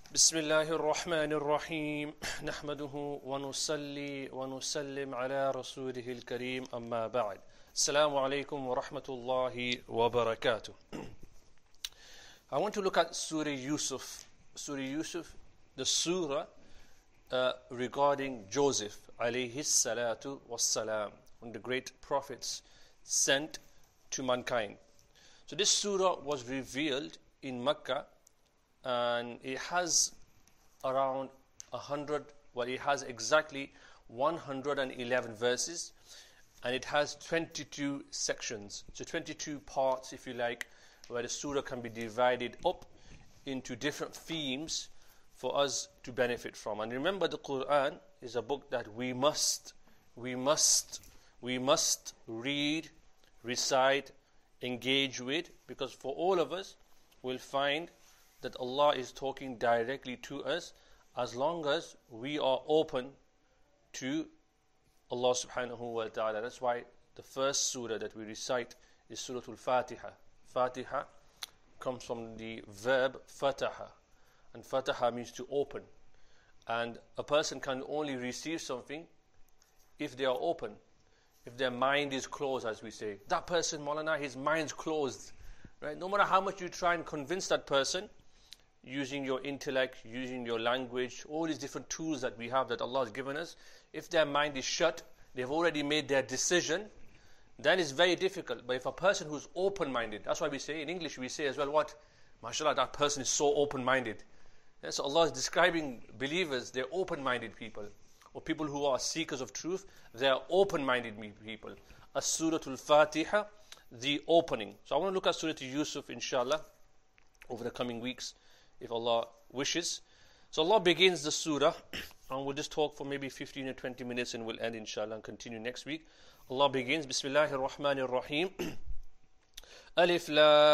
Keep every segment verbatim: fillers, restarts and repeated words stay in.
بسم الله الرحمن الرحيم نحمده ونصلي ونسلم على رسوله الكريم أما بعد السلام عليكم ورحمة الله وبركاته. I want to look at Surah Yusuf. Surah Yusuf, the surah uh, regarding Joseph alayhi salatu wassalam, one of the great prophets sent to mankind. So this surah was revealed in Mecca, and it has around a hundred, well, it has exactly one hundred eleven verses, and it has twenty-two sections, so twenty-two parts, if you like, where the surah can be divided up into different themes for us to benefit from. And remember, the Quran is a book that we must, we must, we must read, recite, engage with, because for all of us, we'll find that Allah is talking directly to us as long as we are open to Allah subhanahu wa ta'ala. That's why the first surah that we recite is Surah Al-Fatiha. Fatiha comes from the verb fataha, and fataha means to open. And a person can only receive something if they are open, if their mind is closed, as we say. That person, Maulana, his mind's closed. Right? No matter how much you try and convince that person, using your intellect, using your language, all these different tools that we have that Allah has given us, if their mind is shut, they've already made their decision, then it's very difficult. But if a person who's open-minded, that's why we say, in English we say as well, what? MashaAllah, that person is so open-minded. Yeah, so Allah is describing believers, they're open-minded people. Or people who are seekers of truth, they are open-minded people. As-Surah Al-Fatiha, the opening. So I want to look at Surah Yusuf, inshallah, over the coming weeks, if Allah wishes. So Allah begins the surah, and we'll just talk for maybe fifteen or twenty minutes, and we'll end inshallah and continue next week. Allah begins, Bismillahir Rahmanir Rahim. ألف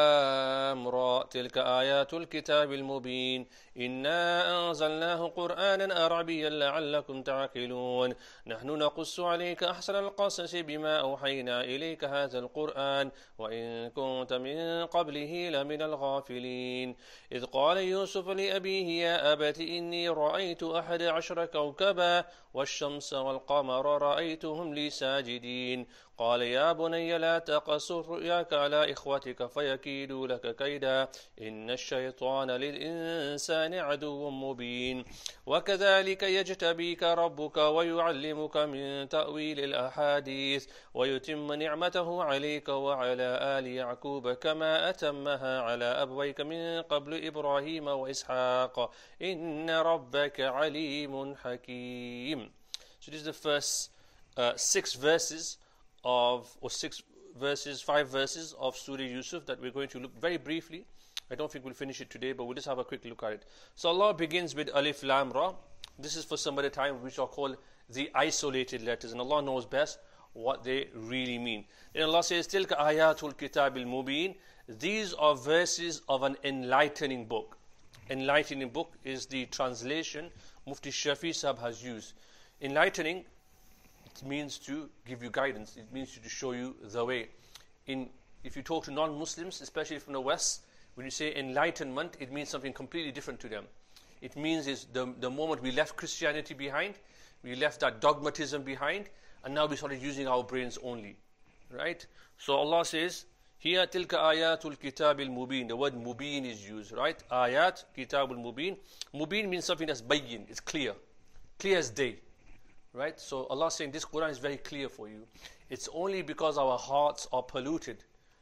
لام را تلك آيات الكتاب المبين إنا أنزلناه قرآنا عربيا لعلكم تعقلون نحن نقص عليك أحسن القصص بما أوحينا إليك هذا القرآن وإن كنت من قبله لمن الغافلين إذ قال يوسف لأبيه يا أبت إني رأيت أحد عشر كوكبا والشمس والقمر رأيتهم لي ساجدين قال يا بني لا تقص رؤياك على إخوتك فيكيدوا لك كيدا إن الشيطان للإنسان عدو مبين وكذلك يجتبيك ربك ويعلمك من تأويل الأحاديث ويتم نعمته عليك وعلى آل يعقوب كما أتمها على أبويك من قبل إبراهيم وإسحاق إن ربك عليم حكيم. So this is the first uh, six verses of, or six verses, five verses of Surah Yusuf that we're going to look very briefly. I don't think we'll finish it today, but we'll just have a quick look at it. So Allah begins with Alif Lam Ra. This is for some of the time which are called the isolated letters, and Allah knows best what they really mean. Then Allah says, Tilka ayatul kitabil mubin. These are verses of an enlightening book. Enlightening book is the translation Mufti Shafi Sahab has used. Enlightening, it means to give you guidance. It means to show you the way. In, if you talk to non-Muslims, especially from the West, when you say enlightenment, it means something completely different to them. It means is the, the moment we left Christianity behind, we left that dogmatism behind, and now we started using our brains only. Right? So Allah says, here, tilka ayatul kitabil mubin. The word mubin is used, right? Ayat, kitabul mubin. Mubin means something that's bayyin, it's clear. Clear as day. Right? So Allah is saying this Quran is very clear for you. It's only because our hearts are polluted.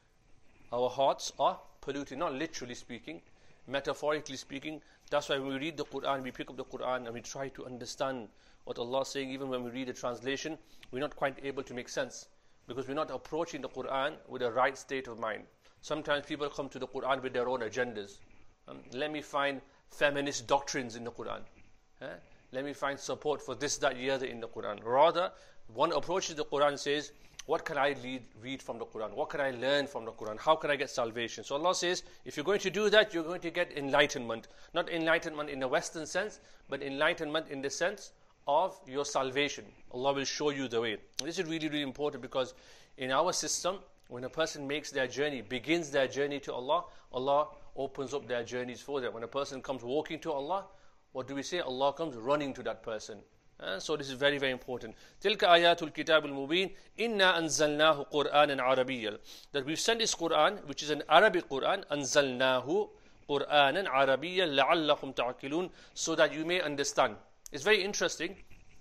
Our hearts are polluted, not literally speaking, metaphorically speaking. That's why when we read the Quran, we pick up the Quran and we try to understand what Allah is saying. Even when we read the translation, we're not quite able to make sense, because we're not approaching the Quran with the right state of mind. Sometimes people come to the Quran with their own agendas. Um, let me find feminist doctrines in the Quran. Eh? Let me find support for this, that, the other in the Quran. Rather, one approaches the Quran and says, what can I lead, read from the Quran? What can I learn from the Quran? How can I get salvation? So Allah says, if you're going to do that, you're going to get enlightenment. Not enlightenment in the Western sense, but enlightenment in the sense of your salvation. Allah will show you the way. And this is really, really important, because in our system, When a person makes their journey, begins their journey to Allah, Allah opens up their journeys for them. When a person comes walking to Allah, what do we say? Allah comes running to that person. Uh, so this is very, very important. تِلْكَ آيَاتُ الْكِتَابِ الْمُبِينَ إِنَّا أَنزَلْنَاهُ قُرْآنًا عَرَبِيًّا. That we've sent this Qur'an, which is an Arabic Qur'an, أَنزَلْنَاهُ قُرْآنًا عَرَبِيًّا لَعَلَّكُمْ تَعْقِلُونَ, so that you may understand. It's very interesting.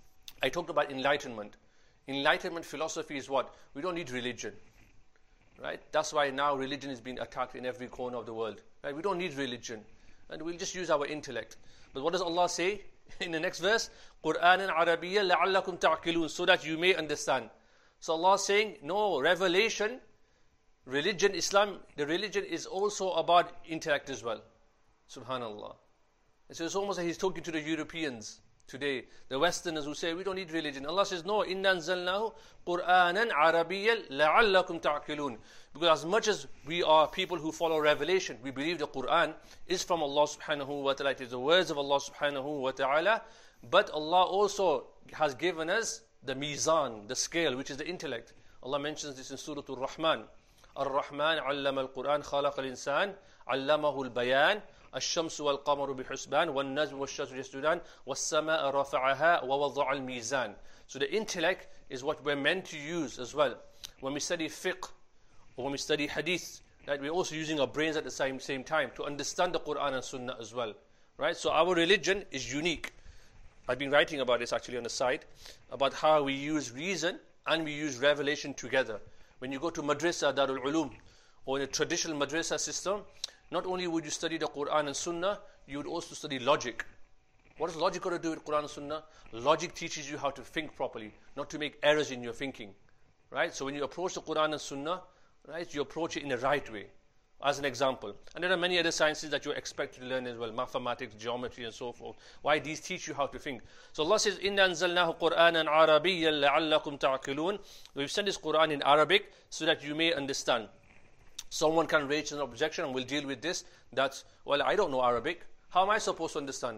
I talked about enlightenment. Enlightenment philosophy is what? We don't need religion. Right? That's why now religion is being attacked in every corner of the world. Right? We don't need religion. And we'll just use our intellect. But what does Allah say in the next verse? قُرْآنًا عَرَبِيًّا لَعَلَّكُمْ تَعْقِلُونَ, so that you may understand. So Allah is saying, no, revelation, religion, Islam, the religion is also about intellect as well. Subhanallah. So it's almost like He's talking to the Europeans today, the Westerners who say we don't need religion. Allah says, no, إِنَّا أَنزَلْنَاهُ قُرْآنًا عَرَبِيًّا لَعَلَّكُمْ تَعْقِلُونَ. Because as much as we are people who follow revelation, we believe the Qur'an is from Allah subhanahu wa ta'ala, it is the words of Allah subhanahu wa ta'ala, but Allah also has given us the mizan, the scale, which is the intellect. Allah mentions this in Surah Al-Rahman. Ar-Rahman allama al-Qur'an khalaqa al-insan allamahu al-bayan الشمس والقمر بحسبان والنجم والشجر يسجدان والسماء رفعها ووضع الميزان. So the intellect is what we're meant to use as well. When we study fiqh or when we study hadith, right, we're also using our brains at the same, same time to understand the Quran and Sunnah as well. Right? So our religion is unique. I've been writing about this actually on the site, about how we use reason and we use revelation together. When you go to Madrasa, Darul Ulum, or in a traditional Madrasa system, not only would you study the Quran and Sunnah, you would also study logic. What does logic got to do with Quran and Sunnah? Logic teaches you how to think properly, not to make errors in your thinking. Right? So when you approach the Quran and Sunnah, right, you approach it in the right way. As an example. And there are many other sciences that you're expected to learn as well, mathematics, geometry and so forth. Why? These teach you how to think. So Allah says, إِنَّا أَنزَلْنَاهُ قُرْآنًا عَرَبِيًّا لَعَلَّكُمْ تَعْقِلُونَ. We've sent this Quran in Arabic so that you may understand. Someone can raise an objection, and we'll deal with this, that, well, I don't know Arabic. How am I supposed to understand?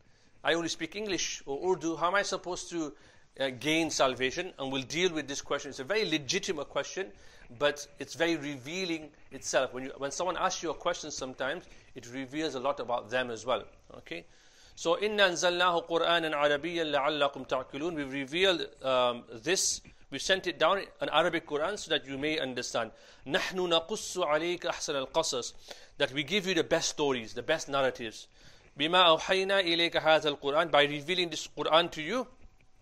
I only speak English or Urdu. How am I supposed to uh, gain salvation? And we'll deal with this question. It's a very legitimate question, but it's very revealing itself. When you, when someone asks you a question sometimes, it reveals a lot about them as well. Okay? So, إِنَّا أَنزَلْنَاهُ قُرْآنًا عَرَبِيًّا لَعَلَّكُمْ تَعْقِلُونَ. We've revealed um, this. We've sent it down, an Arabic Quran, so that you may understand. نَحْنُ نَقُصُّ عَلَيْكَ أَحْسَنَ الْقَصَصِ. That we give you the best stories, the best narratives. بِمَا أَوْحَيْنَا إِلَيْكَ هَذَا الْقُرْآنِ. By revealing this Quran to you.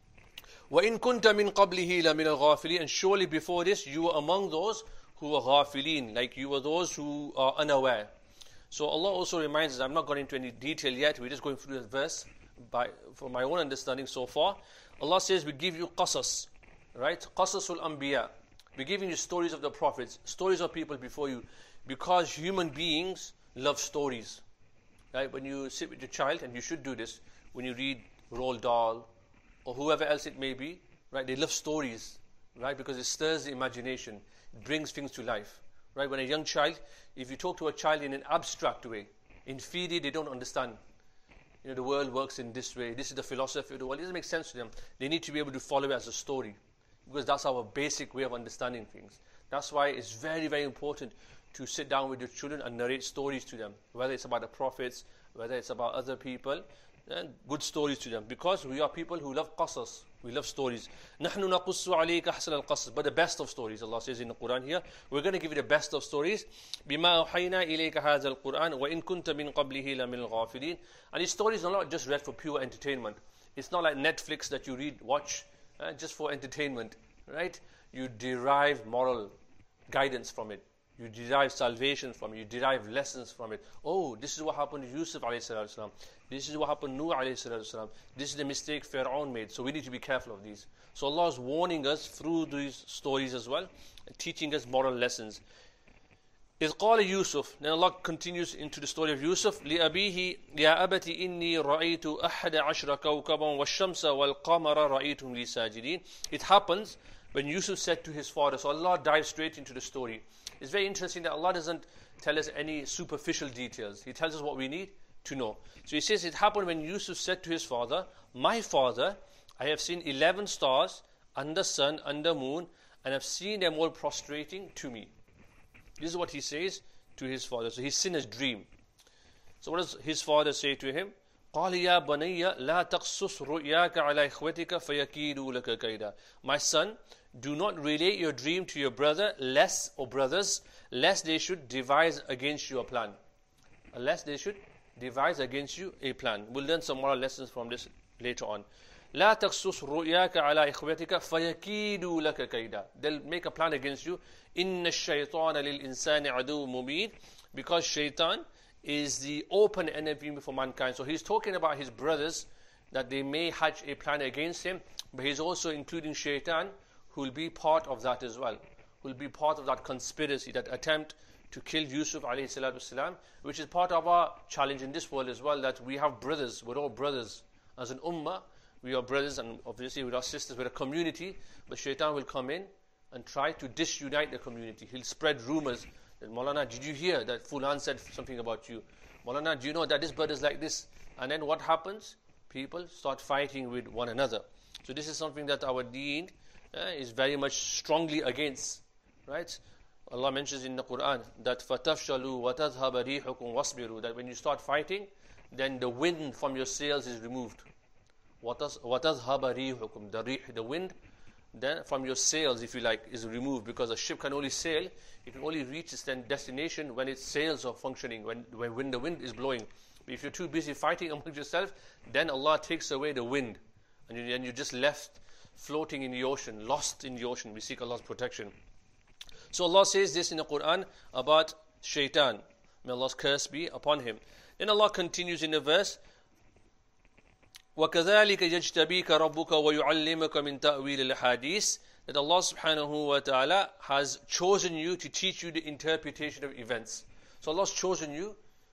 وَإِن كُنْتَ مِن قَبْلِهِ لَمِنَ الْغَافِلِينَ. And surely before this, you were among those who were ghafilin, like you were those who are unaware. So Allah also reminds us, I'm not going into any detail yet, we're just going through the verse by, for my own understanding so far. Allah says, we give you qasas. Right? Qasasul Anbiya. We're giving you stories of the prophets, stories of people before you, because human beings love stories. Right? When you sit with your child, and you should do this, when you read Roald Dahl, or whoever else it may be, right? They love stories, right? Because it stirs the imagination, it brings things to life. Right? When a young child, if you talk to a child in an abstract way, in theory they don't understand. You know, the world works in this way, this is the philosophy of the world, it doesn't make sense to them. They need to be able to follow it as a story. Because that's our basic way of understanding things. That's why it's very, very important to sit down with your children and narrate stories to them. Whether it's about the prophets, whether it's about other people, and good stories to them. Because we are people who love qasas. We love stories. نَحْنُ نَقُصُّ عَلَيْكَ أَحْسَنَ الْقَصَصِ. But the best of stories, Allah says in the Quran here. We're going to give you the best of stories. بِمَا أَوْحَيْنَا إِلَيْكَ هَذَا الْقُرْآنِ وَإِن كُنْتَ مِن قَبْلِهِ لَمِنَ الْغَافِلِينَ. And these stories are not just read for pure entertainment. It's not like Netflix that you read, watch, uh, just for entertainment. Right? You derive moral guidance from it. You derive salvation from it. You derive lessons from it. Oh, this is what happened to Yusuf alayhi salatu. This is what happened to Nuh alayhi salatu. This is the mistake Pharaoh made. So we need to be careful of these. So Allah is warning us through these stories as well, and teaching us moral lessons. إِذْ قَالَ Yusuf. Then Allah continues into the story of Yusuf. لِأَبِيهِ يَا أَبَتِ إِنِّي رَأَيْتُ أَحَدَ عَشْرَ كَوْكَبًا وَالشَّمْسَ وَالْقَمَرَ رَأَيْتُهُمْ لِي سَاجِدِينَ. It happens when Yusuf said to his father. So Allah dives straight into the story. It's very interesting that Allah doesn't tell us any superficial details. He tells us what we need to know. So He says it happened when Yusuf said to his father, my father, I have seen eleven stars and the sun and the moon, and have seen them all prostrating to me. This is what he says to his father. So he's seen his dream. So what does his father say to him? قال يا بني لا تقصص رؤياك على إخوتك فيكيدوا لك كيدا. My son, do not relate your dream to your brother, lest, or brothers, lest they should devise against you a plan. Unless they should devise against you a plan. We'll learn some moral lessons from this later on. لا تقصص رؤياك على إخوتك فيكيدوا لك كيدا. They'll make a plan against you. إن الشيطان للإنسان عدو مبين. Because shaitan is the open enemy for mankind. So he's talking about his brothers, that they may hatch a plan against him, but he's also including shaitan, who will be part of that as well, who will be part of that conspiracy, that attempt to kill Yusuf alayhi salatu wasalam, which is part of our challenge in this world as well, that we have brothers, we're all brothers. As an ummah, we are brothers, and obviously with our sisters, we're a community, but shaitan will come in and try to disunite the community. He'll spread rumors that, Maulana, did you hear that Fulan said something about you? Maulana, do you know that this brother is like this? And then what happens? People start fighting with one another. So this is something that our deen uh, is very much strongly against. Right? Allah mentions in the Quran that فَتَفْشَلُوا وَتَذْهَبَ رِيحُكُمْ وَاصْبِرُوا, that when you start fighting, then the wind from your sails is removed. وَتَذْهَبَ رِيحُكُمْ, the, rih, the wind then from your sails, if you like, is removed, because a ship can only sail, it can only reach its destination when its sails are functioning, when, when, when the wind is blowing. But if you're too busy fighting among yourself, then Allah takes away the wind, and, you, and you're just left floating in the ocean, lost in the ocean. We seek Allah's protection. So Allah says this in the Quran about shaitan. May Allah's curse be upon him. Then Allah continues in the verse, وَكَذَلِكَ يَجْتَبِيكَ رَبُّكَ وَيُعَلِّمُكَ مِنْ تَأْوِيلِ الْحَدِيثِ, that Allah subhanahu wa ta'ala has chosen you to teach you the interpretation of events. So Allah has chosen you,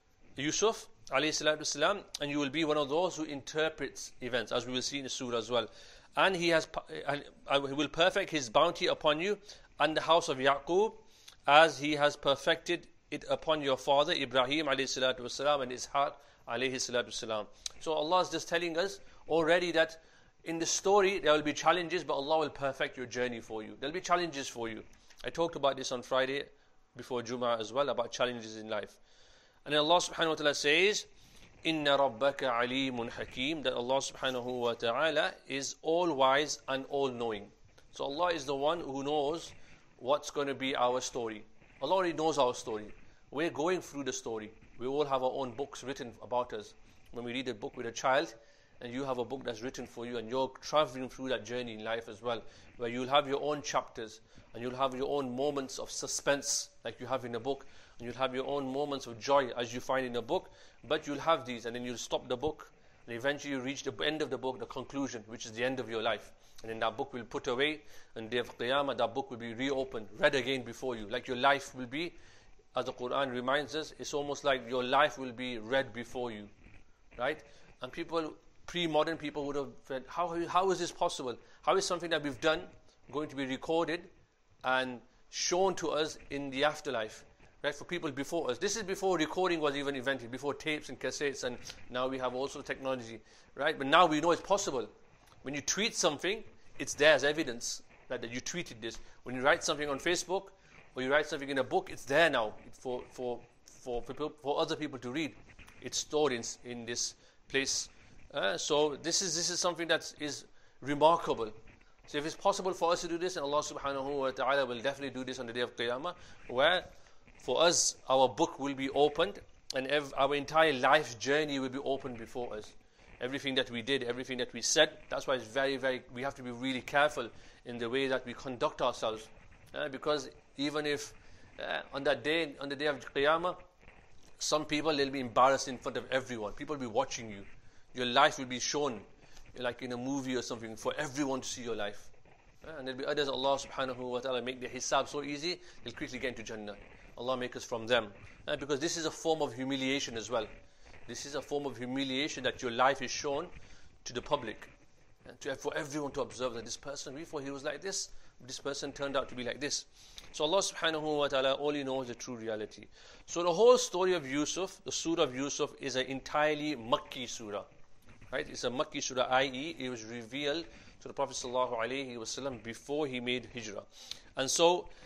Yusuf alayhi salatu wasalam, and you will be one of those who interprets events, as we will see in the surah as well. And He has, uh, He will perfect His bounty upon you and the house of Yaqub, as He has perfected it upon your father Ibrahim alayhi salatu wasalam and Ishaq alayhi salatu wasalam. So Allah is just telling us already that in the story there will be challenges, but Allah will perfect your journey for you. There will be challenges for you. I talked about this on Friday before Jummah as well, about challenges in life. And then Allah subhanahu wa ta'ala says, Inna rabbaka alimun hakim, that Allah subhanahu wa ta'ala is all wise and all knowing. So Allah is the one who knows what's going to be our story. Allah already knows our story. We're going through the story. We all have our own books written about us. When we read a book with a child, and you have a book that's written for you, and you're traveling through that journey in life as well, where you'll have your own chapters, and you'll have your own moments of suspense, like you have in a book, and you'll have your own moments of joy, as you find in a book, but you'll have these, and then you'll stop the book, and eventually you reach the end of the book, the conclusion, which is the end of your life. And then that book will put away, and day of Qiyamah, that book will be reopened, read again before you, like your life will be. As the Quran reminds us, it's almost like your life will be read before you, right? And people, pre-modern people would have said, how, how is this possible? How is something that we've done going to be recorded and shown to us in the afterlife, right? For people before us. This is before recording was even invented, before tapes and cassettes, and now we have also technology, right? But now we know it's possible. When you tweet something, it's there as evidence that, that you tweeted this. When you write something on Facebook, or you write something in a book, it's there now for for for people, for other people to read. It's stored in in this place. Uh, so this is this is something that is remarkable. So if it's possible for us to do this, and Allah subhanahu wa ta'ala will definitely do this on the day of Qiyamah, where for us our book will be opened, and ev- our entire life journey will be opened before us. Everything that we did, everything that we said. That's why it's very, very. We have to be really careful in the way that we conduct ourselves, uh, because even if uh, on that day, on the day of Qiyamah, some people, they'll be embarrassed in front of everyone. People will be watching you. Your life will be shown like in a movie or something for everyone to see your life. Uh, and there'll be others, Allah subhanahu wa ta'ala make the hisab so easy, they'll quickly get into Jannah. Allah make us from them. Uh, because this is a form of humiliation as well. This is a form of humiliation that your life is shown to the public. And to, for everyone to observe that this person, before he was like this, this person turned out to be like this. So Allah subhanahu wa ta'ala only knows the true reality. So the whole story of Yusuf, the surah of Yusuf, is an entirely Makki surah. Right? It's a Makki surah, that is it was revealed to the Prophet sallallahu alaihi wasallam before he made hijrah. And so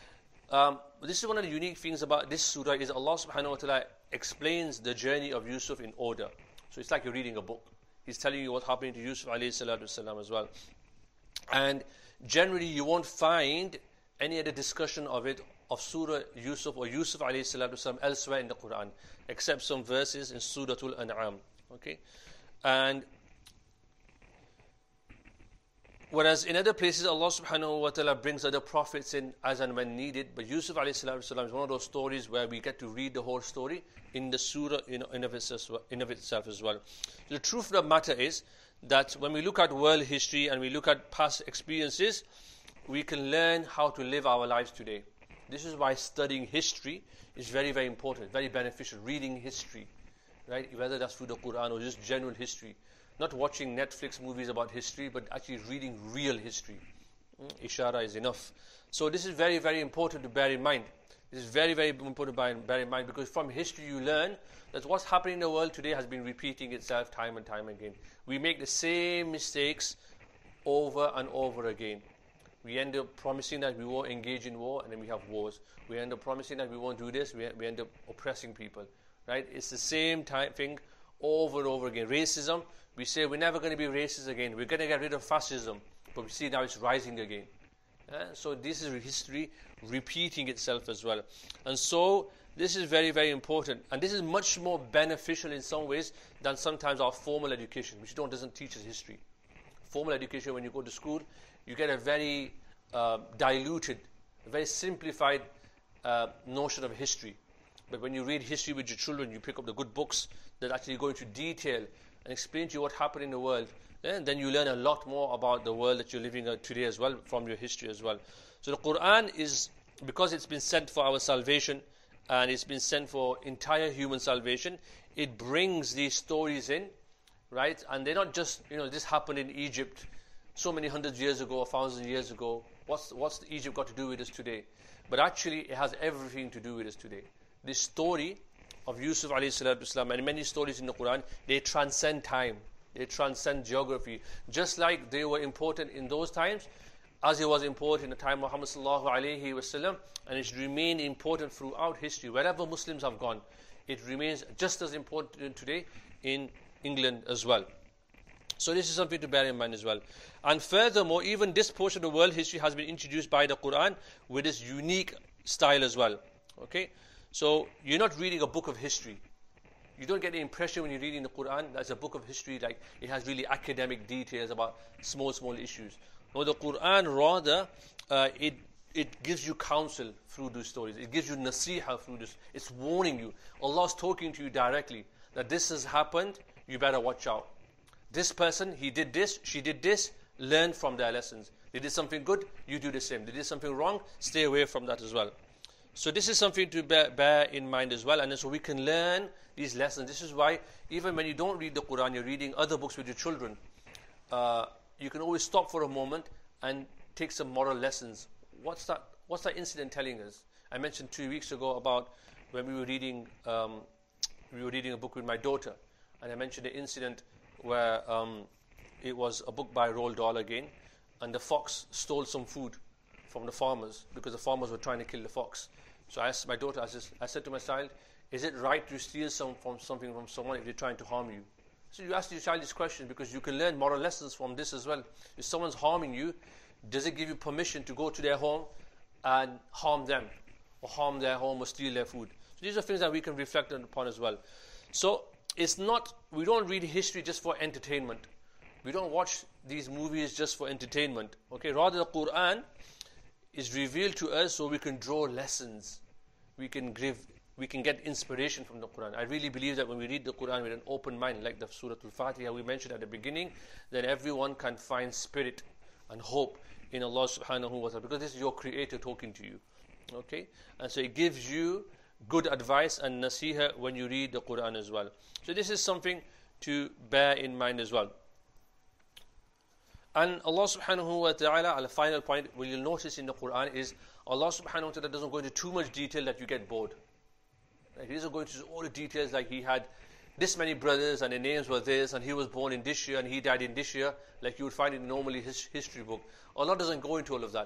Um, this is one of the unique things about this surah is Allah subhanahu wa ta'ala explains the journey of Yusuf in order. So it's like you're reading a book. He's telling you what's happening to Yusuf alayhi salatu wasalam as well. And generally you won't find any other discussion of it, of Surah Yusuf or Yusuf alayhi salatu wasalam elsewhere in the Quran, except some verses in Surah Al-An'am. Okay? And whereas in other places Allah subhanahu wa ta'ala brings other prophets in as and when needed, but Yusuf alayhi salatu wasalam is one of those stories where we get to read the whole story in the surah in, in, of, itself, in of itself as well. The truth of the matter is that when we look at world history and we look at past experiences, we can learn how to live our lives today. This is why studying history is very, very important, very beneficial. Reading history, right? Whether that's through the Quran or just general history. Not watching Netflix movies about history, but actually reading real history. Mm, Ishara is enough. So this is very, very important to bear in mind. This is very, very important to bear in mind, because from history you learn that what's happening in the world today has been repeating itself time and time again. We make the same mistakes over and over again. We end up promising that we won't engage in war, and then we have wars. We end up promising that we won't do this, we, we end up oppressing people. Right? It's the same type thing over and over again. Racism, we say we're never going to be racist again. We're going to get rid of fascism. But we see now it's rising again. Uh, so this is history repeating itself as well. And so this is very, very important. And this is much more beneficial in some ways than sometimes our formal education, which don't doesn't teach us history. Formal education, when you go to school, you get a very uh, diluted, a very simplified uh, notion of history. But when you read history with your children, you pick up the good books that actually go into detail and explain to you what happened in the world. And then you learn a lot more about the world that you're living in today as well, from your history as well. So the Quran is, because it's been sent for our salvation, and it's been sent for entire human salvation, it brings these stories in, right? And they're not just, you know, this happened in Egypt so many hundreds of years ago, a thousand years ago. What's, what's Egypt got to do with us today? But actually, it has everything to do with us today. This story of Yusuf alayhi salatu wasalam and many stories in the Quran, they transcend time. They transcend geography. Just like they were important in those times, as it was important in the time of Muhammad sallallahu alayhi wasallam, and it's remained important throughout history. Wherever Muslims have gone, it remains just as important today in England as well. So this is something to bear in mind as well. And furthermore, even this portion of world history has been introduced by the Quran with this unique style as well. Okay? So you're not reading a book of history. You don't get the impression when you're reading the Quran that's a book of history, like it has really academic details about small, small issues. No, the Quran rather, uh, it it gives you counsel through these stories. It gives you nasiha through this. It's warning you. Allah's talking to you directly that this has happened, you better watch out. This person, he did this, she did this, learn from their lessons. They did something good, you do the same. They did something wrong, stay away from that as well. So this is something to bear, bear in mind as well. And so we can learn these lessons. This is why even when you don't read the Quran, you're reading other books with your children, uh, you can always stop for a moment and take some moral lessons. What's that, what's that incident telling us? I mentioned two weeks ago about when we were reading, um, we were reading a book with my daughter. And I mentioned the incident where um, it was a book by Roald Dahl again, and the fox stole some food from the farmers because the farmers were trying to kill the fox. So I asked my daughter, I, just, I said to my child, is it right to steal some, from something from someone if they're trying to harm you? So you ask your child this question because you can learn moral lessons from this as well. If someone's harming you, does it give you permission to go to their home and harm them, or harm their home or steal their food? So these are things that we can reflect upon as well. So it's not, we don't read history just for entertainment. We don't watch these movies just for entertainment. Okay, rather the Quran is revealed to us so we can draw lessons. We can give, we can get inspiration from the Quran. I really believe that when we read the Quran with an open mind, like the Surah Al-Fatiha we mentioned at the beginning, then everyone can find spirit and hope in Allah subhanahu wa ta'ala, because this is your creator talking to you. Okay? And so it gives you good advice and nasiha when you read the Quran as well. So this is something to bear in mind as well. And Allah subhanahu wa ta'ala, at the final point, what you'll notice in the Quran is Allah subhanahu wa ta'ala doesn't go into too much detail that you get bored. He doesn't go into all the details like he had this many brothers and the names were this and he was born in this year and he died in this year, like you would find in normally his history book. Allah doesn't go into all of that.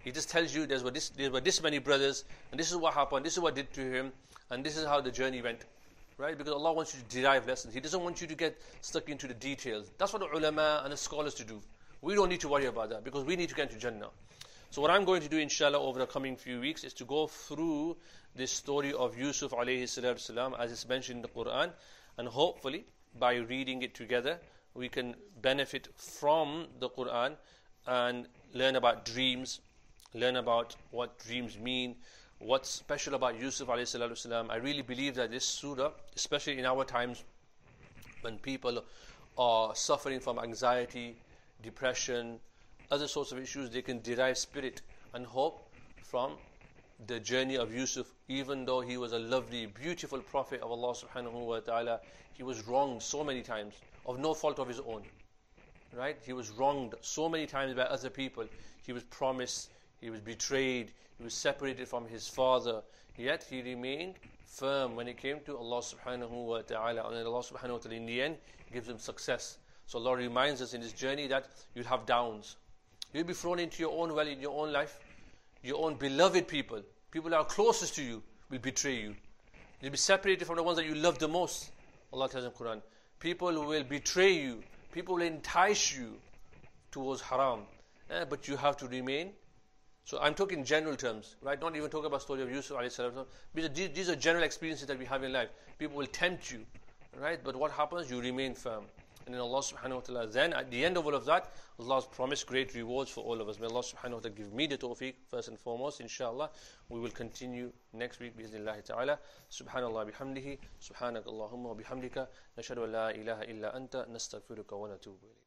He just tells you there were this, there were this many brothers, and this is what happened, this is what did to him, and this is how the journey went. Right? Because Allah wants you to derive lessons. He doesn't want you to get stuck into the details. That's what the ulama and the scholars to do. We don't need to worry about that because we need to get to Jannah. So what I'm going to do, inshallah, over the coming few weeks is to go through this story of Yusuf alayhi salam as it's mentioned in the Quran, and hopefully by reading it together we can benefit from the Quran and learn about dreams, learn about what dreams mean, what's special about Yusuf alayhi salam. I really believe that this surah, especially in our times when people are suffering from anxiety, depression, other sorts of issues, they can derive spirit and hope from the journey of Yusuf. Even though he was a lovely, beautiful prophet of Allah subhanahu wa ta'ala, he was wronged so many times of no fault of his own. Right? He was wronged so many times by other people. He was promised, he was betrayed, he was separated from his father, yet he remained firm when it came to Allah subhanahu wa ta'ala. And Allah subhanahu wa ta'ala in the end gives him success. So Allah reminds us in this journey that you'll have downs. You'll be thrown into your own well in your own life. Your own beloved people, people that are closest to you, will betray you. You'll be separated from the ones that you love the most. Allah tells in the Quran, people will betray you, people will entice you towards haram. Eh, but you have to remain. So I'm talking in general terms, right? Not even talking about the story of Yusuf alayhi salam. These are general experiences that we have in life. People will tempt you, right? But what happens? You remain firm. And then Allah subhanahu wa ta'ala, then at the end of all of that, Allah has promised great rewards for all of us. May Allah subhanahu wa ta'ala give me the tawfiq first and foremost, inshallah. We will continue next week, bi'iznillahi ta'ala. Subhanallah bihamdihi, subhanak Allahumma wa bihamdika, nashhadu an la ilaha illa anta, nastaghfiruka wa natubu ilayk.